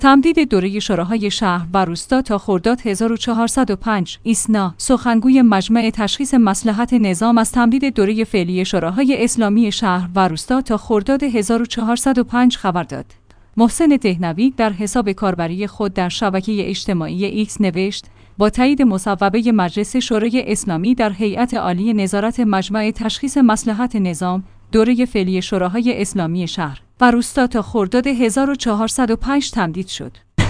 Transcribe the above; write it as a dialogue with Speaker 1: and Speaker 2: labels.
Speaker 1: تمدید دوره شوراهای شهر و روستا تا خرداد 1405. ایسنا، سخنگوی مجمع تشخیص مصلحت نظام، از تمدید دوره فعلی شوراهای اسلامی شهر و روستا تا خرداد 1405 خبر داد. محسن دهنوی در حساب کاربری خود در شبکه اجتماعی ایکس نوشت: با تایید مصوبه مجلس شورای اسلامی در هیئت عالی نظارت مجمع تشخیص مصلحت نظام، دوره فعلی شوراهای اسلامی شهر و روستا تا خرداد 1405 تمدید شد.